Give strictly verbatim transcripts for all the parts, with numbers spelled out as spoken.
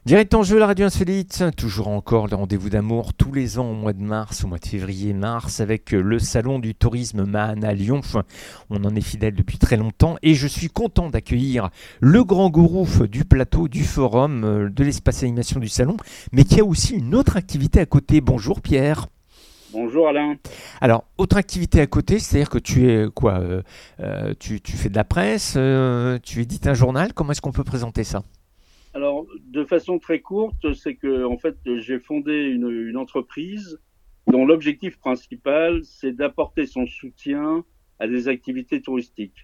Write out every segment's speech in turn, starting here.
Direct en jeu, la radio insolite, toujours encore le rendez-vous d'amour tous les ans au mois de mars, au mois de février-mars, avec le salon du tourisme Mahan à Lyon. On en est fidèle depuis très longtemps et je suis content d'accueillir le grand gourou du plateau, du forum, de l'espace animation du salon, mais qui a aussi une autre activité à côté. Bonjour Pierre. Bonjour Alain. Alors, autre activité à côté, c'est-à-dire que tu es quoi euh, euh, tu, tu fais de la presse, euh, tu édites un journal, comment est-ce qu'on peut présenter ça ? Alors, de façon très courte, c'est que en fait, j'ai fondé une, une entreprise dont l'objectif principal, c'est d'apporter son soutien à des activités touristiques.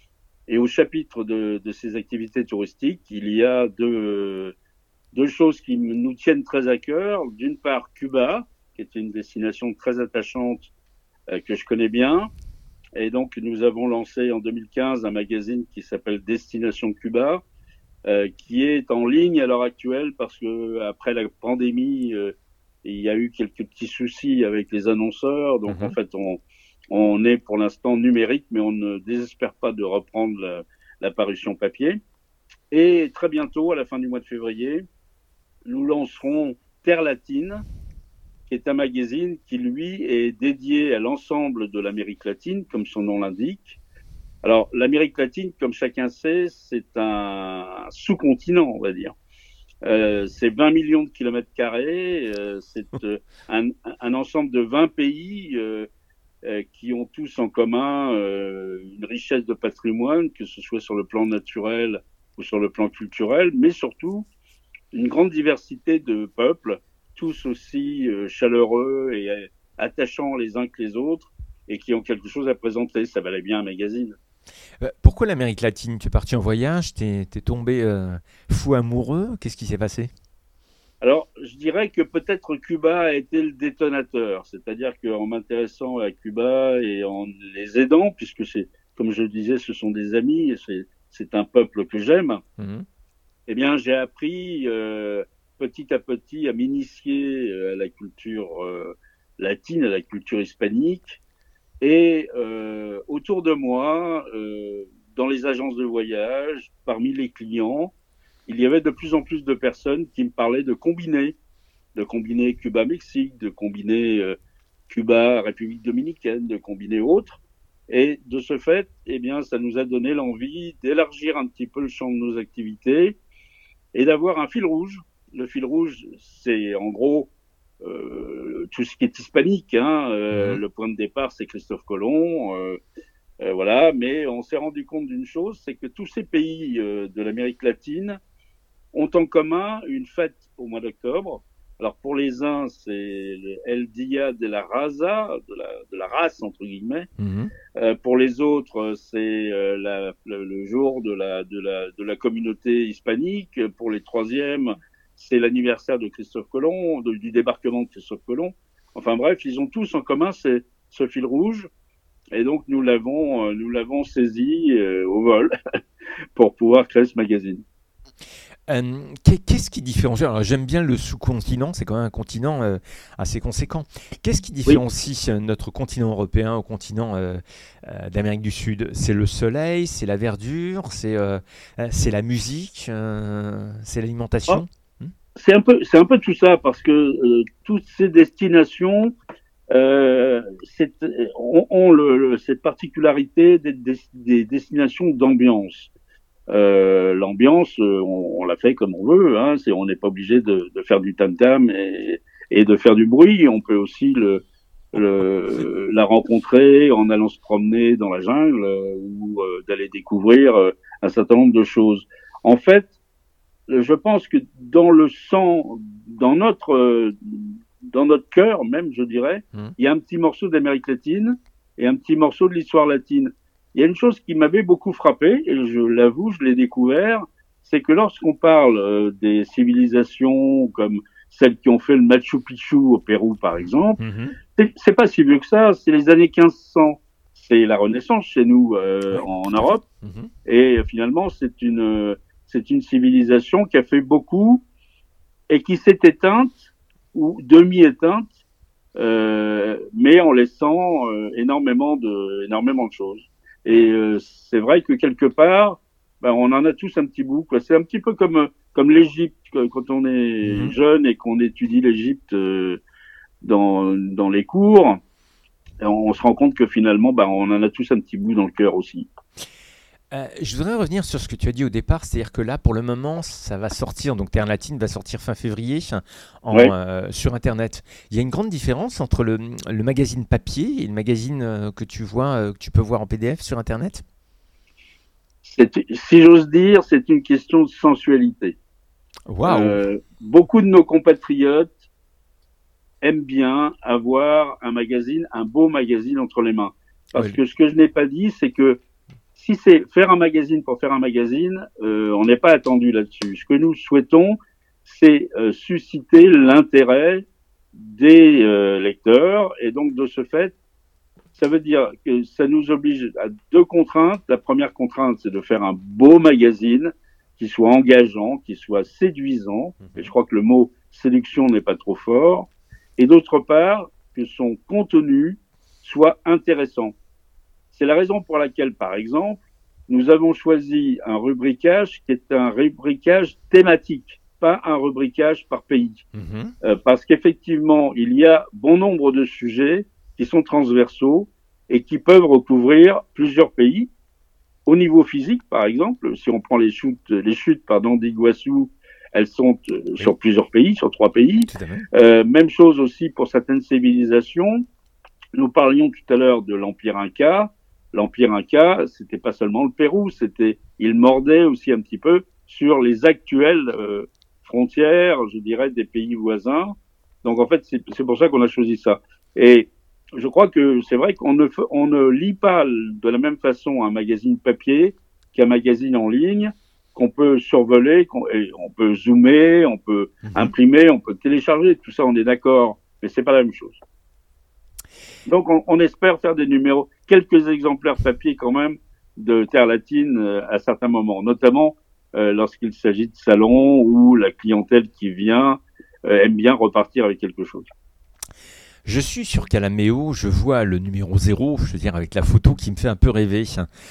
Et au chapitre de, de ces activités touristiques, il y a deux, deux choses qui nous tiennent très à cœur. D'une part, Cuba, qui est une destination très attachante euh, que je connais bien. Et donc, nous avons lancé en deux mille quinze un magazine qui s'appelle Destination Cuba, Euh, qui est en ligne à l'heure actuelle parce que après la pandémie, euh, il y a eu quelques petits soucis avec les annonceurs. Donc mmh. en fait, on, on est pour l'instant numérique, mais on ne désespère pas de reprendre la, la parution papier. Et très bientôt, à la fin du mois de février, nous lancerons Terre Latine, qui est un magazine qui, lui, est dédié à l'ensemble de l'Amérique latine, comme son nom l'indique. Alors, l'Amérique latine, comme chacun sait, c'est un sous-continent, on va dire. Euh, c'est vingt millions de kilomètres carrés, euh, c'est euh, un, un ensemble de vingt pays euh, euh, qui ont tous en commun euh, une richesse de patrimoine, que ce soit sur le plan naturel ou sur le plan culturel, mais surtout une grande diversité de peuples, tous aussi euh, chaleureux et euh, attachants les uns que les autres, et qui ont quelque chose à présenter. Ça valait bien un magazine. Pourquoi l'Amérique latine ? Tu es parti en voyage, t'es, t'es tombé euh, fou amoureux, qu'est-ce qui s'est passé ? Alors, je dirais que peut-être Cuba a été le détonateur, c'est-à-dire qu'en m'intéressant à Cuba et en les aidant, puisque c'est, comme je le disais, ce sont des amis, et c'est, c'est un peuple que j'aime, mmh. eh bien, j'ai appris euh, petit à petit à m'initier à la culture euh, latine, à la culture hispanique. Et euh, autour de moi, euh, dans les agences de voyage, parmi les clients, il y avait de plus en plus de personnes qui me parlaient de combiner, de combiner Cuba-Mexique, de combiner euh, Cuba-République dominicaine, de combiner autres. Et de ce fait, eh bien, ça nous a donné l'envie d'élargir un petit peu le champ de nos activités et d'avoir un fil rouge. Le fil rouge, c'est en gros Euh, tout ce qui est hispanique, hein, euh, mmh. Le point de départ c'est Christophe Colomb, euh, euh, voilà. Mais on s'est rendu compte d'une chose, c'est que tous ces pays euh, de l'Amérique latine ont en commun une fête au mois d'octobre. Alors pour les uns c'est le El Dia de la Raza, de la, de la race entre guillemets. Mmh. Euh, pour les autres c'est euh, la, le, le jour de la, de la, de la communauté hispanique. Pour les troisièmes c'est l'anniversaire de Christophe Colomb, de, du débarquement de Christophe Colomb. Enfin bref, ils ont tous en commun c'est, ce fil rouge. Et donc nous l'avons, euh, nous l'avons saisi euh, au vol pour pouvoir créer ce magazine. Euh, qu'est-ce qui différencie ? Alors j'aime bien le sous-continent, c'est quand même un continent euh, assez conséquent. Qu'est-ce qui différencie oui. notre continent européen au continent euh, euh, d'Amérique du Sud ? C'est le soleil, c'est la verdure, c'est, euh, c'est la musique, euh, c'est l'alimentation ? Oh. C'est un peu, c'est un peu tout ça, parce que euh, toutes ces destinations euh, c'est, ont, ont le, le, cette particularité d'être des, des destinations d'ambiance. Euh, l'ambiance, on, on la fait comme on veut, hein, c'est, on n'est pas obligé de, de faire du tam-tam et, et de faire du bruit. On peut aussi le, le, la rencontrer en allant se promener dans la jungle euh, ou euh, d'aller découvrir euh, un certain nombre de choses. En fait, je pense que dans le sang, dans notre, dans notre cœur même, je dirais, mmh. il y a un petit morceau d'Amérique latine et un petit morceau de l'histoire latine. Il y a une chose qui m'avait beaucoup frappé, et je l'avoue, je l'ai découvert, c'est que lorsqu'on parle des civilisations comme celles qui ont fait le Machu Picchu au Pérou, par exemple, mmh. c'est, c'est pas si vieux que ça, c'est les années quinze cents. C'est la Renaissance chez nous, euh, oui, en Europe. Mmh. Et finalement, c'est une... C'est une civilisation qui a fait beaucoup et qui s'est éteinte ou demi-éteinte, euh, mais en laissant euh, énormément de énormément de choses. Et euh, c'est vrai que quelque part, ben, on en a tous un petit bout, quoi. C'est un petit peu comme comme l'Égypte, quand on est Mhm. jeune et qu'on étudie l'Égypte euh, dans, dans les cours, on, on se rend compte que finalement, bah, on en a tous un petit bout dans le cœur aussi. Euh, je voudrais revenir sur ce que tu as dit au départ, c'est-à-dire que là, pour le moment, ça va sortir, donc Terre Latine va sortir fin février en, Ouais, euh, sur Internet. Il y a une grande différence entre le, le magazine papier et le magazine euh, que tu vois, euh, que tu peux voir en P D F sur Internet. c'est, si j'ose dire, c'est une question de sensualité. Waouh! Euh, beaucoup de nos compatriotes aiment bien avoir un magazine, un beau magazine entre les mains. Parce Ouais, que ce que je n'ai pas dit, c'est que si c'est faire un magazine pour faire un magazine, euh, on n'est pas attendu là-dessus. Ce que nous souhaitons, c'est euh, susciter l'intérêt des euh, lecteurs. Et donc, de ce fait, ça veut dire que ça nous oblige à deux contraintes. La première contrainte, c'est de faire un beau magazine qui soit engageant, qui soit séduisant. Et je mhm. crois que le mot séduction n'est pas trop fort. Et d'autre part, que son contenu soit intéressant. C'est la raison pour laquelle, par exemple, nous avons choisi un rubricage qui est un rubricage thématique, pas un rubricage par pays. Mhm. Euh, parce qu'effectivement, il y a bon nombre de sujets qui sont transversaux et qui peuvent recouvrir plusieurs pays. Au niveau physique, par exemple, si on prend les chutes, les chutes pardon, d'Iguassou, elles sont euh, Oui, sur plusieurs pays, sur trois pays. tout à fait. Euh, même chose aussi pour certaines civilisations. Nous parlions tout à l'heure de l'Empire Inca. L'Empire Inca, c'était pas seulement le Pérou, c'était, il mordait aussi un petit peu sur les actuelles euh, frontières, je dirais, des pays voisins. Donc en fait, c'est, c'est pour ça qu'on a choisi ça. Et je crois que c'est vrai qu'on ne, on ne lit pas de la même façon un magazine papier qu'un magazine en ligne qu'on peut survoler, qu'on, et on peut zoomer, on peut Mhm. imprimer, on peut télécharger. Tout ça, on est d'accord, mais c'est pas la même chose. Donc, on, on espère faire des numéros, quelques exemplaires papier quand même de Terre Latine euh, à certains moments, notamment euh, lorsqu'il s'agit de salons où la clientèle qui vient euh, aime bien repartir avec quelque chose. Je suis sur Calameo, je vois le numéro zéro, je veux dire, avec la photo qui me fait un peu rêver.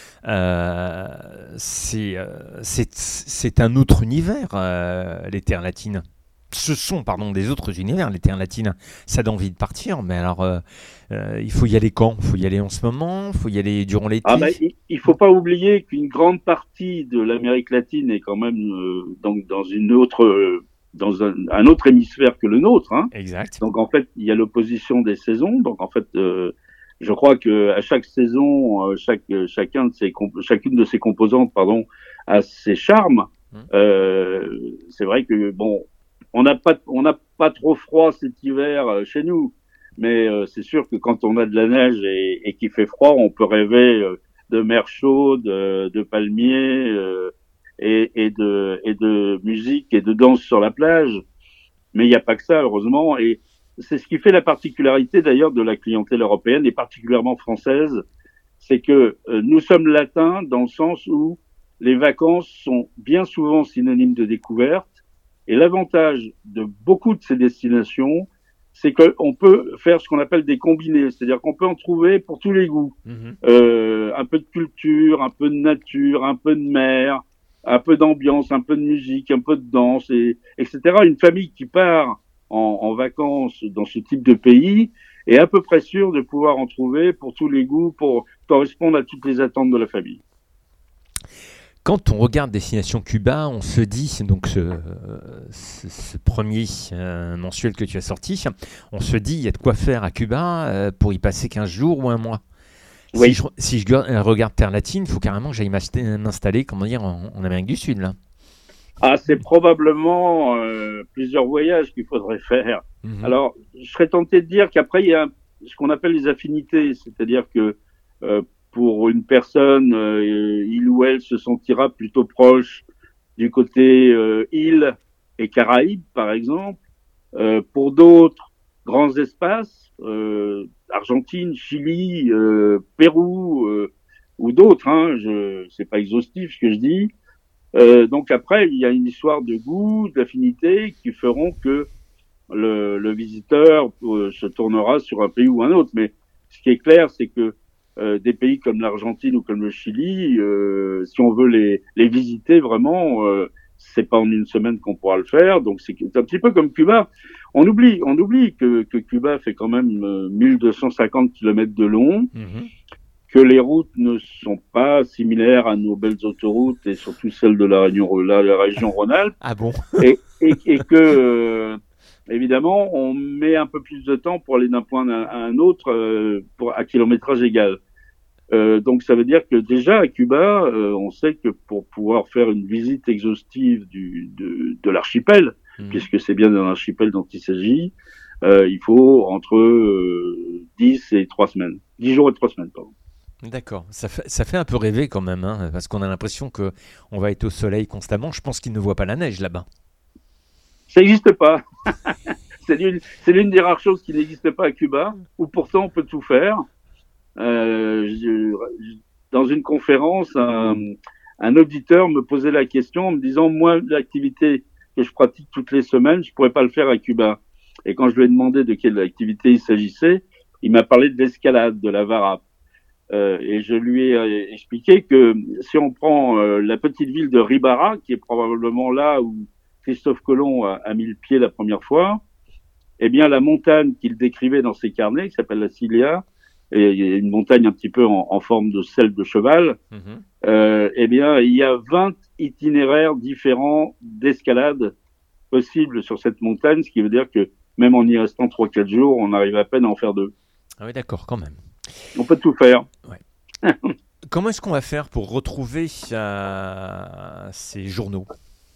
Euh, c'est, euh, c'est, c'est un autre univers, euh, les terres latines. Ce sont, pardon, des autres univers, les terres latines. Ça donne envie de partir, mais alors, euh, euh, il faut y aller quand? Il faut y aller en ce moment? Il faut y aller durant Ah l'été? ben, il, il faut pas oublier qu'une grande partie de l'Amérique latine est quand même euh, donc dans une autre, euh, dans un, un autre hémisphère que le nôtre, hein. Exact. Donc en fait, il y a l'opposition des saisons. Donc en fait, euh, je crois que à chaque saison, euh, chaque chacun de ses chacune de ses composantes, pardon, a ses charmes. Hmm. Euh, c'est vrai que bon, on n'a pas on n'a pas trop froid cet hiver euh, chez nous, mais euh, c'est sûr que quand on a de la neige et, et qu'il fait froid, on peut rêver euh, de mer chaude, euh, de palmiers euh, et, et de et de musique et de danse sur la plage. Mais il n'y a pas que ça, heureusement. Et c'est ce qui fait la particularité d'ailleurs de la clientèle européenne et particulièrement française, c'est que euh, nous sommes latins dans le sens où les vacances sont bien souvent synonymes de découverte. Et l'avantage de beaucoup de ces destinations, c'est qu'on peut faire ce qu'on appelle des combinés, c'est-à-dire qu'on peut en trouver pour tous les goûts. Mhm. Euh, un peu de culture, un peu de nature, un peu de mer, un peu d'ambiance, un peu de musique, un peu de danse, et, etc. Une famille qui part en, en vacances dans ce type de pays est à peu près sûre de pouvoir en trouver pour tous les goûts, pour correspondre à toutes les attentes de la famille. Quand on regarde Destination Cuba, on se dit, donc ce, ce, ce premier euh, mensuel que tu as sorti, on se dit, il y a de quoi faire à Cuba euh, pour y passer quinze jours ou un mois. Si Oui. je, si je regarde Terre Latine, il faut carrément que j'aille m'installer, comment dire, en, en Amérique du Sud, là. Ah, c'est probablement euh, plusieurs voyages qu'il faudrait faire. Mhm. Alors, je serais tenté de dire qu'après, il y a ce qu'on appelle les affinités, c'est-à-dire que euh, pour une personne, euh, il ou elle se sentira plutôt proche du côté euh, île et Caraïbes, par exemple. Euh, pour d'autres, grands espaces, euh, Argentine, Chili, euh, Pérou euh, ou d'autres. Hein, je, c'est pas exhaustif ce que je dis. Euh, donc après, il y a une histoire de goût, d'affinité qui feront que le, le visiteur euh, se tournera sur un pays ou un autre. Mais ce qui est clair, c'est que euh, des pays comme l'Argentine ou comme le Chili, euh, si on veut les, les visiter vraiment, euh, c'est pas en une semaine qu'on pourra le faire. Donc c'est un petit peu comme Cuba. On oublie, on oublie que, que Cuba fait quand même euh, mille deux cent cinquante kilomètres de long, mmh. que les routes ne sont pas similaires à nos belles autoroutes et surtout celles de la région, la, la région Rhône-Alpes. Ah bon? et, et, et que euh, évidemment, on met un peu plus de temps pour aller d'un point à un autre euh, pour, à kilométrage égal. Euh, donc ça veut dire que déjà à Cuba, euh, on sait que pour pouvoir faire une visite exhaustive du, de, de l'archipel, mmh. puisque c'est bien d'un archipel dont il s'agit, euh, il faut entre euh, dix et trois semaines. dix jours et trois semaines, pardon. D'accord, ça fait, ça fait un peu rêver quand même, hein, parce qu'on a l'impression qu'on va être au soleil constamment. Je pense qu'ils ne voient pas la neige là-bas. Ça n'existe pas. c'est, l'une, c'est l'une des rares choses qui n'existe pas à Cuba, où pourtant on peut tout faire. Euh, je, dans une conférence, un, un auditeur me posait la question en me disant, moi, l'activité que je pratique toutes les semaines, je pourrais pas le faire à Cuba. Et quand je lui ai demandé de quelle activité il s'agissait, il m'a parlé de l'escalade, de la vara. Euh, et je lui ai expliqué que si on prend euh, la petite ville de Ribara, qui est probablement là où Christophe Colomb a, a mis le pied la première fois, eh bien la montagne qu'il décrivait dans ses carnets, qui s'appelle la Cilia, et une montagne un petit peu en, en forme de selle de cheval, mmh. euh, eh bien il y a vingt itinéraires différents d'escalade possibles sur cette montagne, ce qui veut dire que même en y restant trois quatre jours, on arrive à peine à en faire deux. Ah oui, d'accord, quand même. On peut tout faire. Ouais. Comment est-ce qu'on va faire pour retrouver euh, ces journaux ?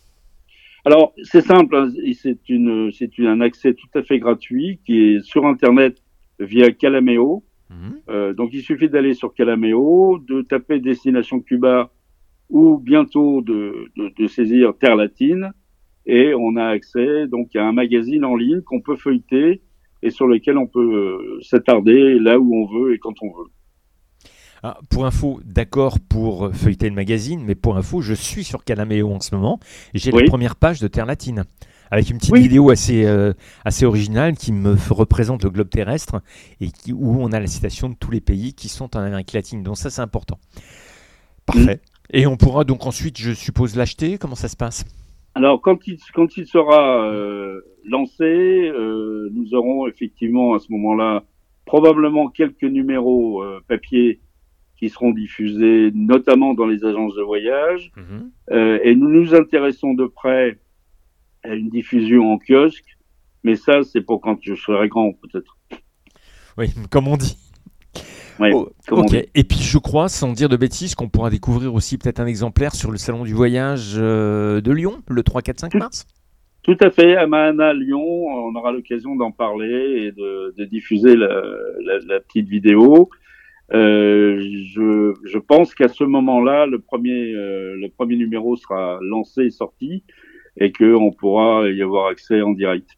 Alors, c'est simple, hein, c'est, une, c'est une, un accès tout à fait gratuit qui est sur Internet via Calameo. Mmh. Euh, donc, il suffit d'aller sur Calameo, de taper Destination Cuba ou bientôt de, de, de saisir Terre Latine et on a accès donc à un magazine en ligne qu'on peut feuilleter et sur lequel on peut euh, s'attarder là où on veut et quand on veut. Ah, pour info, d'accord pour feuilleter le magazine, mais pour info, je suis sur Calameo en ce moment et j'ai oui. la première page de Terre Latine avec une petite oui. vidéo assez, euh, assez originale qui me f- représente le globe terrestre et qui, où on a la citation de tous les pays qui sont en Amérique latine. Donc ça, c'est important. Parfait. Mmh. Et on pourra donc ensuite, je suppose, l'acheter. Comment ça se passe ? Alors, quand il, quand il sera euh, lancé, euh, nous aurons effectivement à ce moment-là probablement quelques numéros euh, papier qui seront diffusés, notamment dans les agences de voyage. Mmh. Euh, et nous nous intéressons de près à une diffusion en kiosque, mais ça, c'est pour quand je serai grand, peut-être. Oui, comme on dit. Oui, oh, comme ok. on dit. Et puis, je crois, sans dire de bêtises, qu'on pourra découvrir aussi peut-être un exemplaire sur le Salon du Voyage euh, de Lyon, le trois, quatre, cinq mars. Tout à fait, à Mahana, Lyon, on aura l'occasion d'en parler et de, de diffuser la, la, la petite vidéo. Euh, je, je pense qu'à ce moment-là, le premier, euh, le premier numéro sera lancé et sorti et qu'on pourra y avoir accès en direct.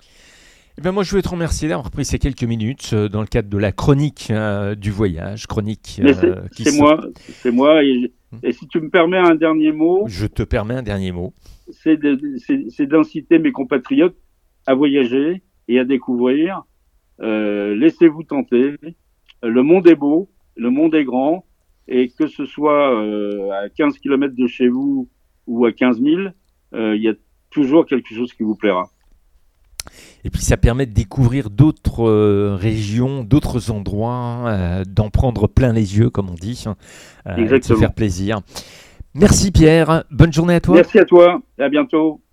Eh ben moi, je voulais te remercier d'avoir pris ces quelques minutes euh, dans le cadre de la chronique euh, du voyage, chronique euh, c'est, qui c'est moi, c'est moi. Et, et si tu me permets un dernier mot, je te permets un dernier mot. C'est, de, c'est, c'est d'inciter mes compatriotes à voyager et à découvrir. Euh, laissez-vous tenter. Le monde est beau, le monde est grand, et que ce soit euh, à quinze kilomètres de chez vous ou à quinze mille, euh, il y a toujours quelque chose qui vous plaira. Et puis ça permet de découvrir d'autres euh, régions, d'autres endroits, euh, d'en prendre plein les yeux, comme on dit, euh, et de se faire plaisir. Merci Pierre, bonne journée à toi. Merci à toi, et à bientôt.